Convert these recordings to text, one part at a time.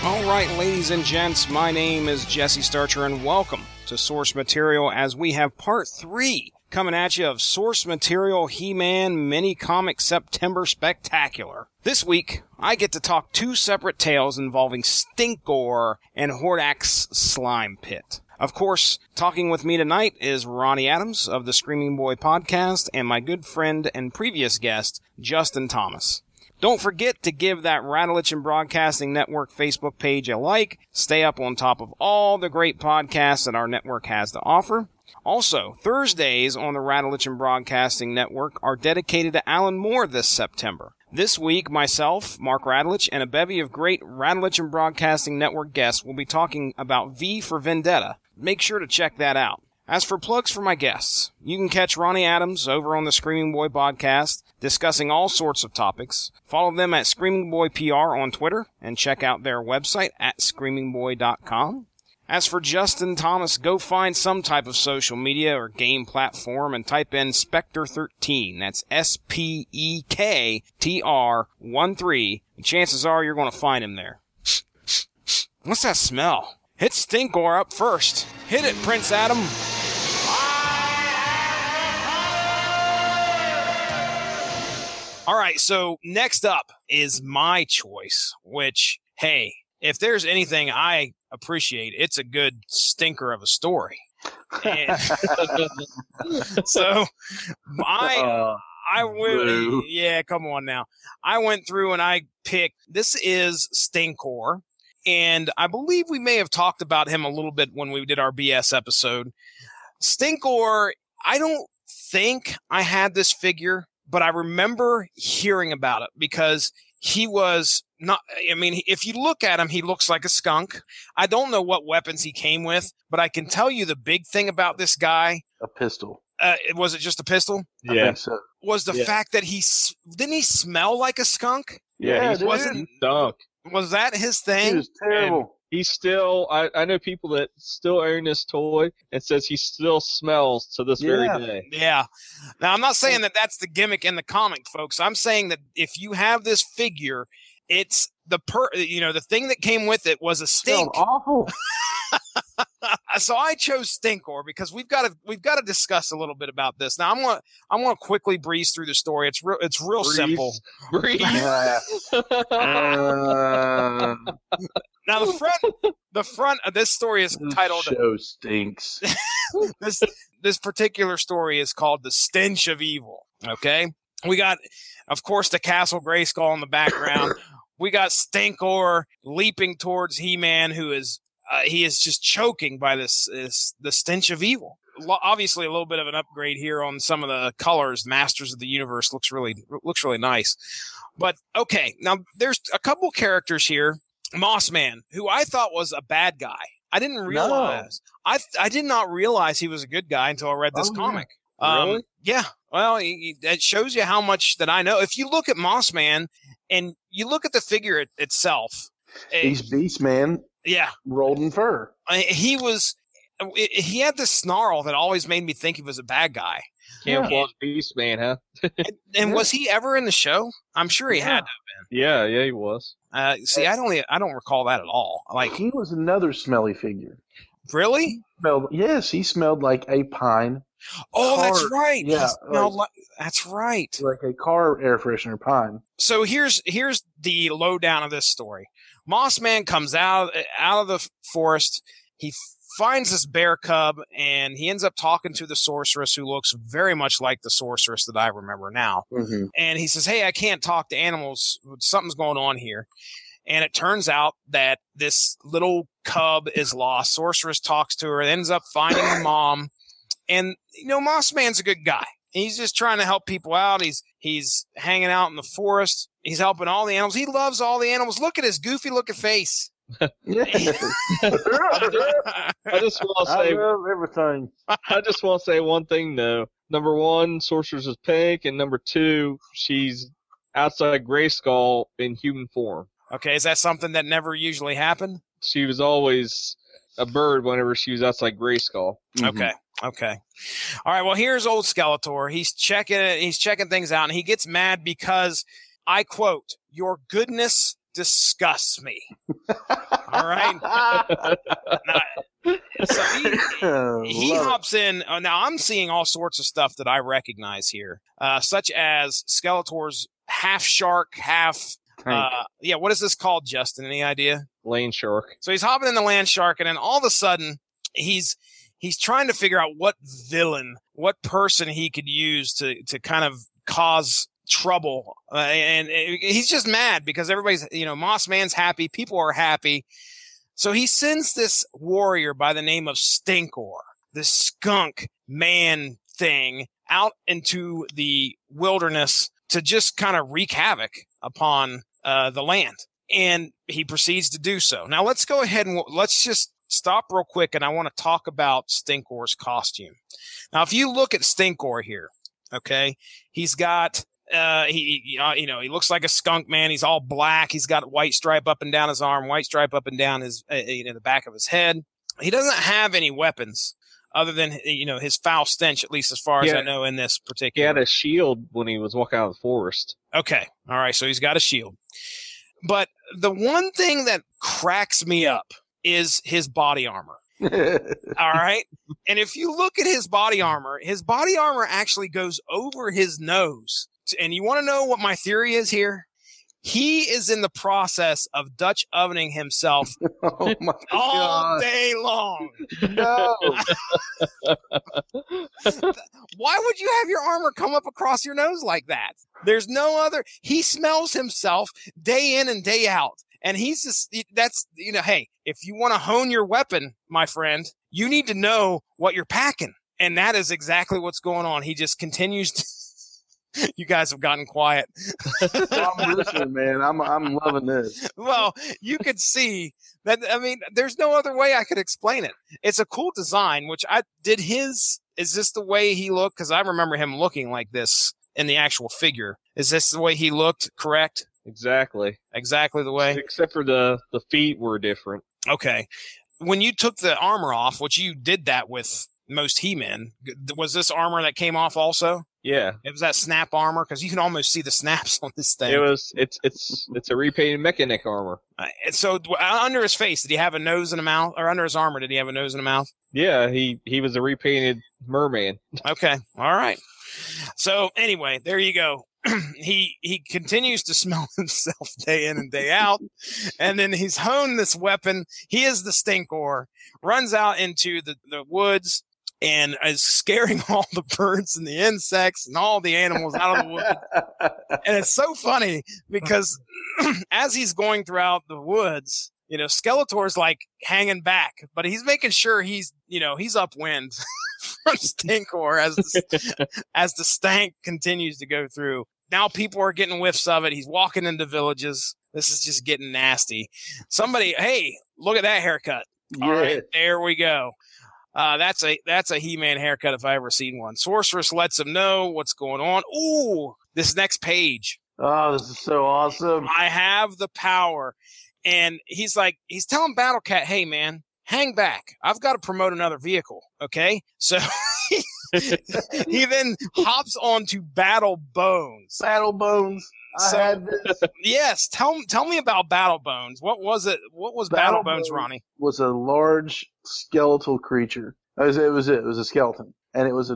All right, ladies and gents, my name is Jesse Starcher, and welcome to Source Material as we have part 3 coming at you of Source Material He-Man Mini-Comic September Spectacular. This week, I get to talk 2 separate tales involving Stinkor and Hordak's Slime Pit. Of course, talking with me tonight is Ronnie Adams of the Screaming Boy podcast and my good friend and previous guest, Justin Thomas. Don't forget to give that Rattleitchin Broadcasting Network Facebook page a like. Stay up on top of all the great podcasts that our network has to offer. Also, Thursdays on the Rattleitchin Broadcasting Network are dedicated to Alan Moore this September. This week, myself, Mark Radulich, and a bevy of great Rattleitchin Broadcasting Network guests will be talking about V for Vendetta. Make sure to check that out. As for plugs for my guests, you can catch Ronnie Adams over on the Screaming Boy podcast, discussing all sorts of topics. Follow them at Screaming Boy PR on Twitter, and check out their website at screamingboy.com. As for Justin Thomas, go find some type of social media or game platform and type in Spectre13. That's SPEKTR13. Chances are you're going to find him there. What's that smell? Hit Stinkor up first. Hit it, Prince Adam. All right, so next up is my choice, which, hey, if there's anything I appreciate, it's a good stinker of a story. And so I went, yeah, come on now. I went through and I picked, this is Stinkor, and I believe we may have talked about him a little bit when we did our BS episode. Stinkor, I don't think I had this figure, but I remember hearing about it because he was not, I mean, if you look at him, he looks like a skunk. I don't know what weapons he came with, but I can tell you the big thing about this guy. A pistol. Was it just a pistol? Yeah. I think so. Was the fact that didn't he smell like a skunk? Yeah, he wasn't stunk. Was that his thing? He was terrible. And he's still, I know people that still own this toy and says he still smells to this very day. Yeah. Now, I'm not saying that that's the gimmick in the comic, folks. I'm saying that if you have this figure, it's the thing that came with it was a stink. Awful. So I chose Stinkor because we've got to discuss a little bit about this. Now I'm gonna quickly breeze through the story. It's real simple. Breeze. Now the front of this story is titled "Show Stinks." This particular story is called "The Stench of Evil." Okay, we got, of course, the Castle Grayskull in the background. We got Stinkor leaping towards He-Man, who is he is just choking by the stench of evil. Obviously, a little bit of an upgrade here on some of the colors. Masters of the Universe looks really nice. But okay, now there's a couple characters here. Mossman, who I thought was a bad guy. I didn't realize. No. I did not realize he was a good guy until I read this comic. Really? Yeah. Well, it shows you how much that I know. If you look at Mossman and you look at the figure itself, he's Beastman. Yeah. Rolled in fur. He had this snarl that always made me think he was a bad guy. Camouflage Beastman, huh? and was he ever in the show? I'm sure he had to have been. Yeah, he was. See, I don't recall that at all. Like, he was another smelly figure. Really? Yes, he smelled like a pine. Oh, that's right. Yeah, that's right. Like a car air freshener pine. So here's the lowdown of this story. Mossman comes out of the forest. He finds this bear cub, and he ends up talking to the sorceress, who looks very much like the sorceress that I remember now. Mm-hmm. And he says, "Hey, I can't talk to animals. Something's going on here." And it turns out that this little cub is lost. Sorceress talks to her, ends up finding her mom. And, Mossman's a good guy. He's just trying to help people out. He's hanging out in the forest. He's helping all the animals. He loves all the animals. Look at his goofy looking face. I just want to say, I love everything. I just want to say one thing though. Number one, Sorceress is pink, and number two, she's outside Grayskull in human form. Okay, is that something that never usually happened? She was always a bird whenever she was outside Grayskull. Mm-hmm. Okay. All right. Well, here's old Skeletor. He's checking things out, and he gets mad because, I quote, "Your goodness disgusts me. All right. Now, so he hops in. Now I'm seeing all sorts of stuff that I recognize here, such as Skeletor's half shark, half. What is this called, Justin? Any idea? Land shark. So he's hopping in the land shark, and then all of a sudden he's trying to figure out what villain, what person he could use to kind of cause trouble, and he's just mad because everybody's, Moss Man's happy, people are happy. So he sends this warrior by the name of Stinkor, this skunk man thing, out into the wilderness to just kind of wreak havoc upon the land. And he proceeds to do so. Now let's go ahead and let's just stop real quick, and I want to talk about Stinkor's costume. Now, if you look at Stinkor here, okay, he's got he looks like a skunk man. He's all black. He's got a white stripe up and down his arm, white stripe up and down his the back of his head. He doesn't have any weapons other than his foul stench, at least as far as I know in this particular. He had a shield when he was walking out of the forest. Okay, all right, so he's got a shield. But the one thing that cracks me up is his body armor. All right. And if you look at his body armor actually goes over his nose. And you want to know what my theory is here? He is in the process of Dutch ovening himself all day long. No. Why would you have your armor come up across your nose like that? There's no other. He smells himself day in and day out. And he's just, hey, if you want to hone your weapon, my friend, you need to know what you're packing. And that is exactly what's going on. He just continues to. You guys have gotten quiet. I'm listening, man. I'm loving this. Well, you could see that. I mean, there's no other way I could explain it. It's a cool design, which is this the way he looked? Because I remember him looking like this in the actual figure. Is this the way he looked? Correct? Exactly the way. Except for the feet were different. Okay. When you took the armor off, which you did that with most He-Men, was this armor that came off also? Yeah, it was that snap armor, because you can almost see the snaps on this thing. It's a repainted mechanic armor. So under his face, did he have a nose and a mouth, or under his armor, did he have a nose and a mouth? Yeah, he was a repainted merman. Okay, all right. So anyway, there you go. He continues to smell himself day in and day out, and then he's honed this weapon. He is the Stinkor, runs out into the woods, and is scaring all the birds and the insects and all the animals out of the wood. And it's so funny because as he's going throughout the woods, Skeletor's like hanging back, but he's making sure he's upwind from Stinkor as the stank continues to go through. Now people are getting whiffs of it. He's walking into villages. This is just getting nasty. Somebody, hey, look at that haircut. Yeah. All right, there we go. That's a He-Man haircut if I ever seen one. Sorceress lets him know what's going on. Ooh, this next page. Oh, this is so awesome. I have the power. And he's telling Battle Cat, hey man, hang back. I've got to promote another vehicle. Okay. So he then hops onto Battle Bones. Battle Bones. I had this. Yes. Tell me about Battle Bones. What was it? What was Battle Bones, Ronnie? Was a large skeletal creature. It was a skeleton, and it was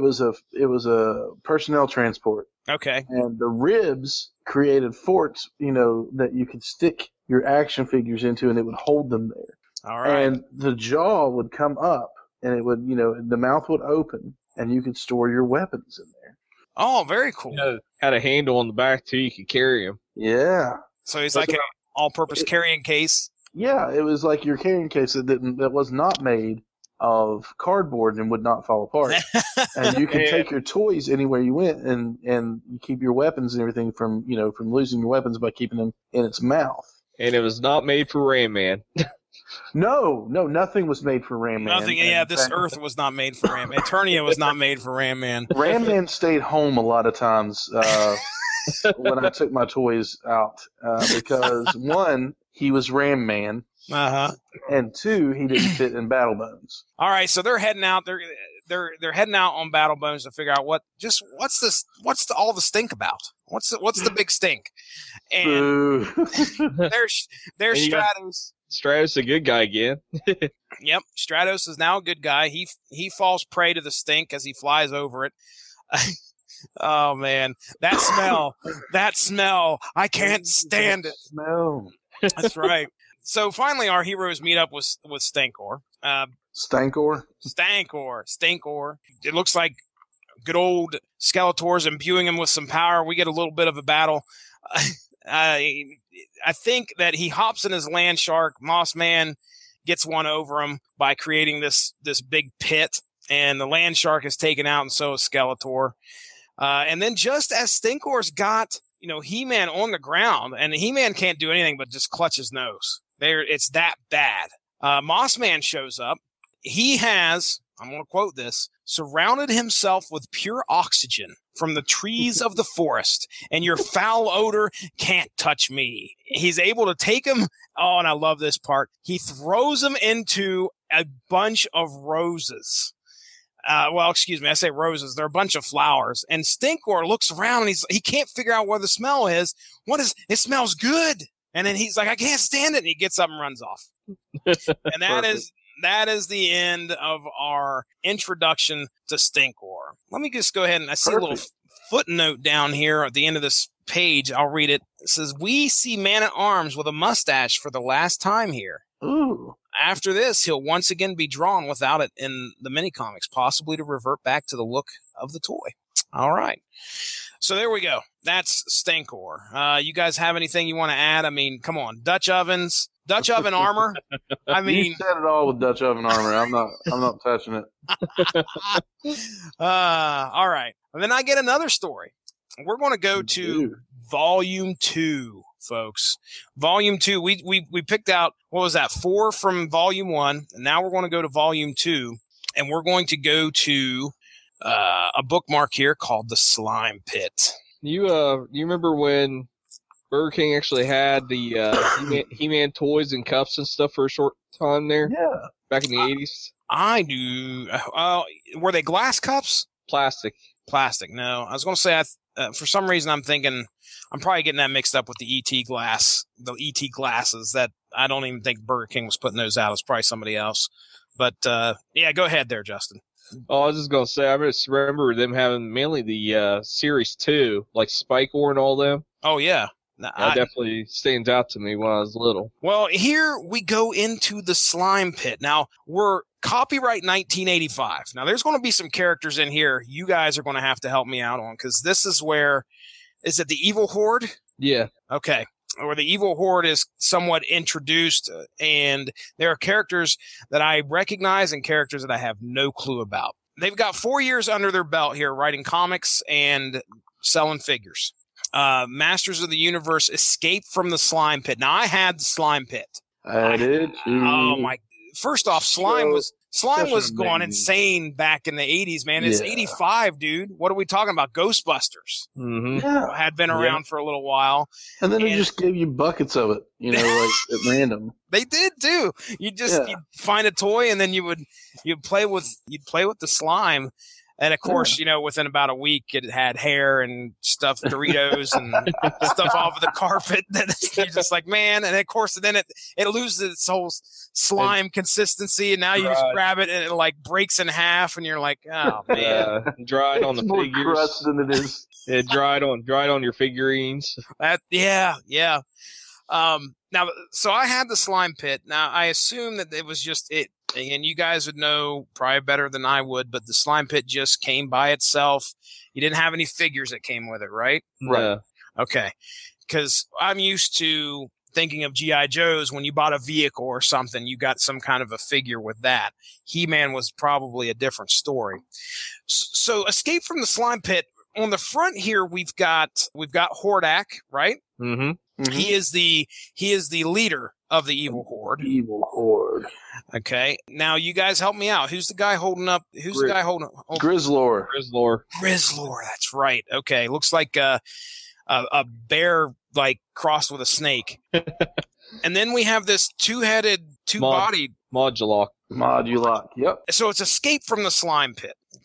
a personnel transport. Okay. And the ribs created forts, that you could stick your action figures into, and it would hold them there. All right. And the jaw would come up, and it would, the mouth would open, and you could store your weapons in there. Oh, very cool. Had a handle on the back too. You could carry him. Yeah. So he's like an all-purpose carrying case. Yeah, it was like your carrying case that was not made of cardboard and would not fall apart. And you could take your toys anywhere you went, and you keep your weapons and everything from losing your weapons by keeping them in its mouth. And it was not made for Ram Man. No, nothing was made for Ram Man. Nothing. Yeah, this Earth was not made for Ram Man. Eternia was not made for Ram Man. Ram Man stayed home a lot of times when I took my toys out because one, he was Ram Man. Uh-huh. And two, he didn't fit in Battle Bones. All right, so they're heading out. they're heading out on Battle Bones to figure out what's all the stink about. What's the big stink? And there's Stratos. Stratos a good guy again. Yep, Stratos is now a good guy. He falls prey to the stink as he flies over it. Oh man, that smell! I can't stand it. Smell. That's right. So finally, our heroes meet up with Stankor. Stankor. It looks like good old Skeletor's imbuing him with some power. We get a little bit of a battle. I think that he hops in his land shark. Moss Man gets one over him by creating this big pit, and the land shark is taken out, and so is Skeletor. And then just as Stinkor's got He-Man on the ground, and He-Man can't do anything but just clutch his nose. It's that bad. Moss Man shows up. He has, I'm going to quote this, surrounded himself with pure oxygen from the trees of the forest, and your foul odor can't touch me. He's able to take him. Oh, and I love this part. He throws him into a bunch of roses. Excuse me, I say roses. They're a bunch of flowers. And Stinkor looks around and he can't figure out where the smell is. It smells good. And then he's like, I can't stand it. And he gets up and runs off. And that is the end of our introduction to Stinkor. Let me just go ahead and I see a little footnote down here at the end of this page. I'll read it. It says, we see Man-at-Arms with a mustache for the last time here. Ooh. After this, he'll once again be drawn without it in the mini-comics, possibly to revert back to the look of the toy. All right. So there we go. That's Stankor. You guys have anything you want to add? I mean, come on. Dutch oven armor. I mean, you said it all with Dutch oven armor. I'm not touching it. All right. And then I get another story. We're going to go to Volume 2, folks. Volume 2. We picked out, what was that, 4 from Volume 1, and now we're going to go to Volume 2, and we're going to go to a bookmark here called The Slime Pit. You remember when Burger King actually had the He-Man toys and cups and stuff for a short time there? Yeah. Back in the 80s? I do. Were they glass cups? Plastic. No. I was going to say, for some reason, I'm thinking I'm probably getting that mixed up with the ET glasses that I don't even think Burger King was putting those out. It's probably somebody else. But, yeah, go ahead there, Justin. Oh, I was just going to say, I just remember them having mainly the Series 2, like Spike-Or and all them. Oh, yeah. That definitely stands out to me when I was little. Well, here we go into the Slime Pit. Now, we're copyright 1985. Now, there's going to be some characters in here you guys are going to have to help me out on, because this is where, is it the Evil Horde? Yeah. Okay. Where the Evil Horde is somewhat introduced, and there are characters that I recognize and characters that I have no clue about. They've got 4 years under their belt here writing comics and selling figures. Masters of the Universe escape from the Slime Pit. Now, I had the Slime Pit. I did too. Oh, my. First off, Slime was going insane back in the 80s, man. It's 85, dude. What are we talking about? Ghostbusters. Mm-hmm. Yeah. Had been around for a little while. And then they just gave you buckets of it, like at random. They did too. You'd find a toy and then you'd play with the slime. And of course, within about a week, it had hair and stuffed Doritos and stuff off of the carpet. That you're just like, man. And of course, then it loses its whole slime consistency, and now you just grab it and it like breaks in half, and you're like, oh man, dried on the more figures. crust than it is. It dried on your figurines. Yeah. Now, so I had the Slime Pit. Now, I assume that it was just it. And you guys would know probably better than I would, but the Slime Pit just came by itself. You didn't have any figures that came with it, right? Right. Okay. Because I'm used to thinking of G.I. Joes. When you bought a vehicle or something, you got some kind of a figure with that. He-Man was probably a different story. So Escape from the Slime Pit. On the front here, we've got Hordak, right? Mm-hmm. Mm-hmm. He is the leader of the Evil Horde. Evil Horde. Okay. Now you guys help me out. Who's the guy holding up? Grizzlor. Grizzlor. That's right. Okay. Looks like a bear like crossed with a snake. And then we have this two-headed, two-bodied Modulok. Yep. So it's Escape from the Slime Pit.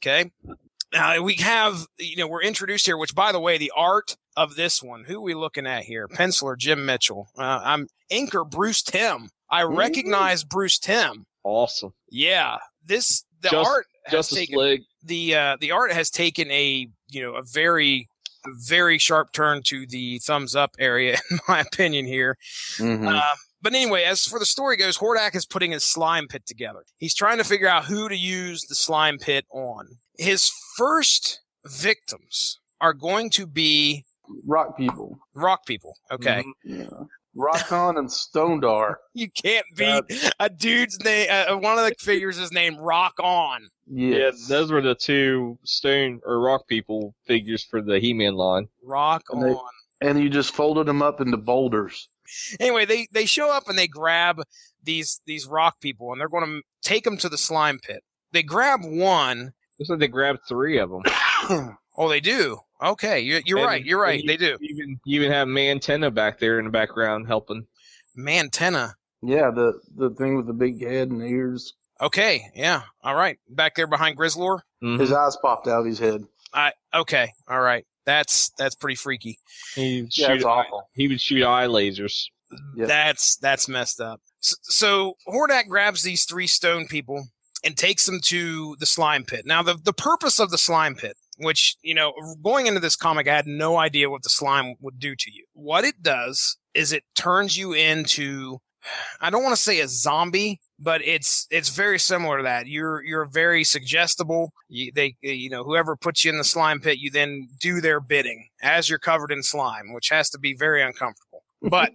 Okay. We have, we're introduced here, which, by the way, the art of this one, who are we looking at here? Penciler Jim Mitchell. I'm inker Bruce Timm. I recognize Bruce Timm. Awesome. Yeah. Art has taken League. the art has taken a very, very sharp turn to the thumbs up area, in my opinion here. Mm-hmm. But anyway, as for the story goes, Hordak is putting his slime pit together. He's trying to figure out who to use the slime pit on. His first victims are going to be rock people. Rock people. Okay. Mm-hmm. Yeah. Rockon and Stondar. You can't beat a dude's name. One of the figures is named Rock On. Yes. Yeah, those were the two stone or rock people figures for the He-Man line. Rock On. And you just folded them up into boulders. Anyway, they show up and they grab these rock people, and they're going to take them to the slime pit. They grab one. Looks like they grabbed 3 of them. Oh, they do? Okay, you're right. You're right. They do. You even have Mantenna back there in the background helping. Mantenna? Yeah, the thing with the big head and ears. Okay, yeah. All right. Back there behind Grizzlor? Mm-hmm. His eyes popped out of his head. Okay, all right. That's pretty freaky. It's awful. He would shoot eye lasers. Yep. That's messed up. So Hordak grabs these 3 stone people and takes them to the slime pit. Now, the purpose of the slime pit, which, going into this comic, I had no idea what the slime would do to you. What it does is it turns you into, I don't want to say a zombie, but it's very similar to that. You're very suggestible. Whoever puts you in the slime pit, you then do their bidding as you're covered in slime, which has to be very uncomfortable. But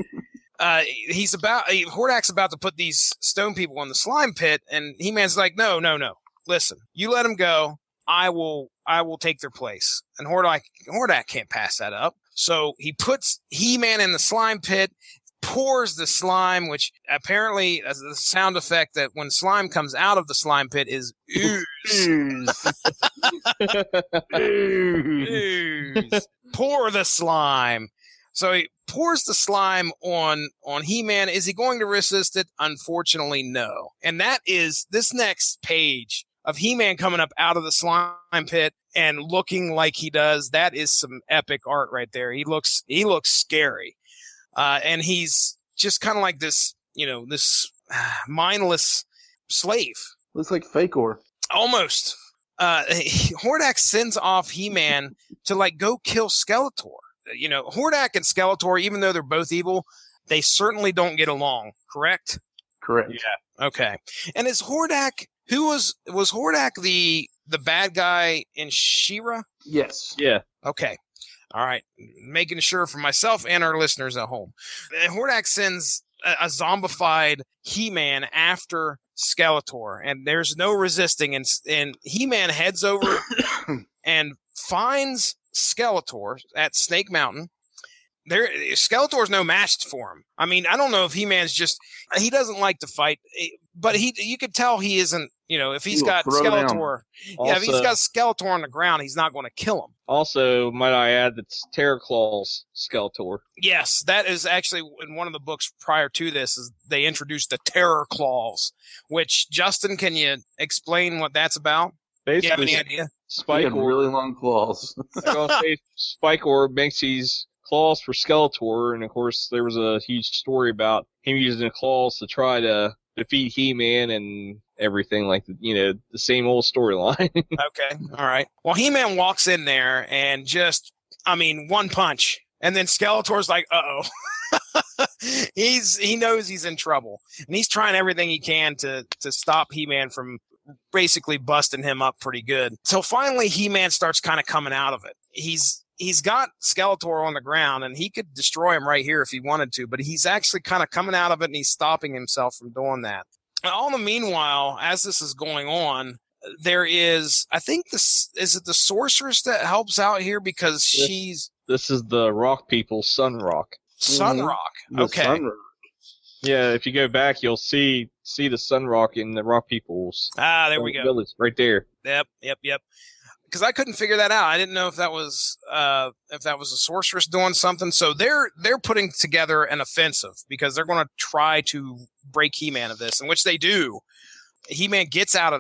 Hordak's about to put these stone people in the slime pit, and He-Man's like, no. Listen, you let them go. I will take their place. And Hordak can't pass that up. So he puts He-Man in the slime pit, pours the slime, which apparently as the sound effect that when slime comes out of the slime pit is ooze. Ooze. Pour the slime. So he pours the slime on He-Man. Is he going to resist it? Unfortunately, no. And that is this next page of He-Man coming up out of the slime pit and looking like he does. That is some epic art right there. He looks scary. And he's just kind of like this, this mindless slave. Looks like Fakor. Almost. Hordak sends off He-Man to go kill Skeletor. Hordak and Skeletor, even though they're both evil, they certainly don't get along. Correct? Correct. Yeah. Okay. And is Hordak, was Hordak the bad guy in She-Ra? Yes. Yeah. Okay. All right. Making sure for myself and our listeners at home. And Hordak sends a zombified He-Man after Skeletor, and there's no resisting. And He-Man heads over and finds Skeletor at Snake Mountain. Skeletor's no match for him. I mean, I don't know if He-Man's he doesn't like to fight, but you could tell he isn't, if he's got Skeletor, if he's got Skeletor on the ground, he's not going to kill him. Also, might I add, that's Terrorclaw's Skeletor. Yes, that is actually in one of the books prior to this. Is they introduced the Terror Claws, which Justin, can you explain what that's about? Basically, do you have any idea? Spikor, really long claws. Spikor makes these claws for Skeletor, and of course, there was a huge story about him using the claws to try to defeat He-Man and everything, like the same old storyline. Okay, all right. Well, He-Man walks in there and one punch, and then Skeletor's like, uh-oh. He knows he's in trouble, and he's trying everything he can to stop He-Man from basically busting him up pretty good. So finally, He-Man starts kind of coming out of it. He's got Skeletor on the ground, and he could destroy him right here if he wanted to, but he's actually kind of coming out of it, and he's stopping himself from doing that. All the meanwhile, as this is going on, there is, I think is it the sorceress that helps out here because This is the rock people, Sun Rock. Sun Rock. Okay. Sun Rock. Yeah, if you go back, you'll see the Sun Rock in the rock people's. There we go. Village, right there. Yep. Because I couldn't figure that out. I didn't know if that was a sorceress doing something. So they're putting together an offensive because they're going to try to break He-Man of this, in which they do. He-Man gets out of that,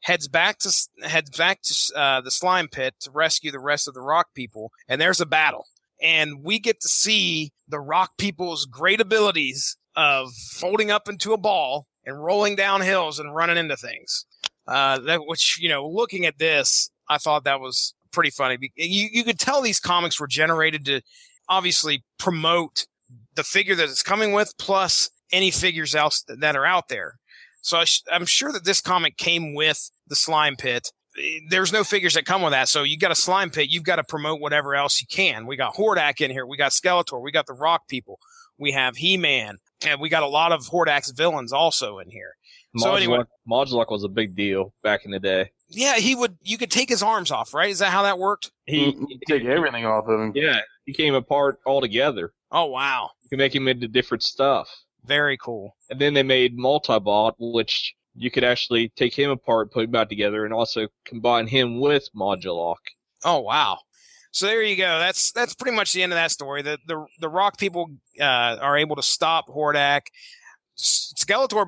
heads back to the slime pit to rescue the rest of the rock people, and there's a battle. And we get to see the rock people's great abilities of folding up into a ball and rolling down hills and running into things. Looking at this, I thought that was pretty funny. You could tell these comics were generated to obviously promote the figure that it's coming with, plus any figures else that are out there. So I'm sure that this comic came with the slime pit. There's no figures that come with that. So you got a slime pit. You've got to promote whatever else you can. We got Hordak in here. We got Skeletor. We got the Rock people. We have He-Man. And we got a lot of Hordak's villains also in here. So anyway, Modulok was a big deal back in the day. Yeah, you could take his arms off, right? Is that how that worked? He take everything off of him. Yeah, he came apart altogether. Oh, wow. You can make him into different stuff. Very cool. And then they made Multibot, which you could actually take him apart, put him back together, and also combine him with Modulok. Oh, wow. So there you go. That's pretty much the end of that story. The Rock people are able to stop Hordak. Skeletor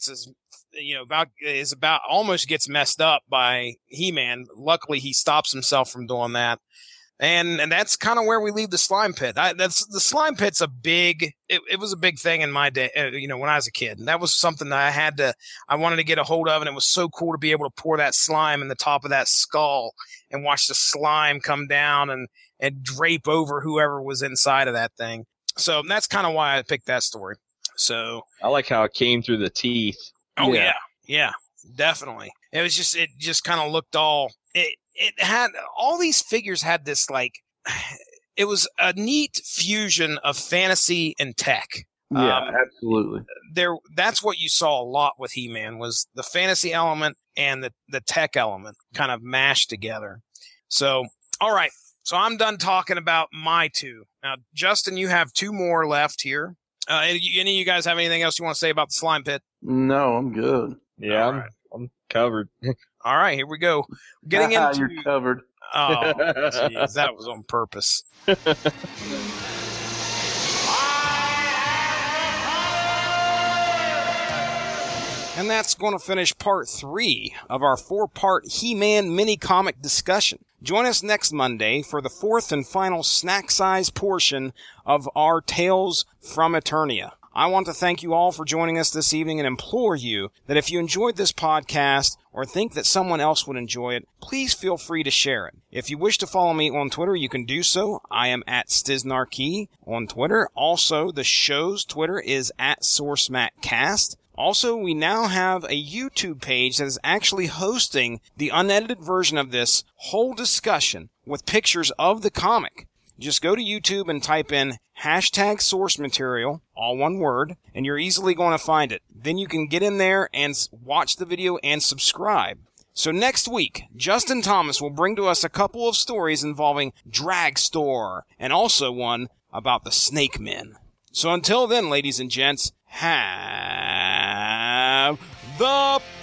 almost gets messed up by He-Man. Luckily, he stops himself from doing that. And that's kind of where we leave the slime pit. The slime pit's it was a big thing in my day, when I was a kid. And that was something that I wanted to get a hold of. And it was so cool to be able to pour that slime in the top of that skull and watch the slime come down and drape over whoever was inside of that thing. So that's kind of why I picked that story. So I like how it came through the teeth. Oh yeah, definitely. It just kind of looked all. It had all these figures had this it was a neat fusion of fantasy and tech. Yeah, absolutely. That's what you saw a lot with He-Man was the fantasy element and the tech element kind of mashed together. So, all right. So I'm done talking about my two. Now, Justin, you have two more left here. Any of you guys have anything else you want to say about the slime pit? No, I'm good. Yeah, I'm covered. All right, here we go. Getting into you're covered. Oh, geez, that was on purpose. And that's going to finish part 3 of our 4-part He-Man mini-comic discussion. Join us next Monday for the 4th and final snack-size portion of our Tales from Eternia. I want to thank you all for joining us this evening and implore you that if you enjoyed this podcast or think that someone else would enjoy it, please feel free to share it. If you wish to follow me on Twitter, you can do so. I am at Stiznarkey on Twitter. Also, the show's Twitter is at SourceMattCast. Also, we now have a YouTube page that is actually hosting the unedited version of this whole discussion with pictures of the comic. Just go to YouTube and type in #SourceMaterial, all one word, and you're easily going to find it. Then you can get in there and watch the video and subscribe. So next week, Justin Thomas will bring to us a couple of stories involving Dragstore and also one about the Snake Men. So until then, ladies and gents, have the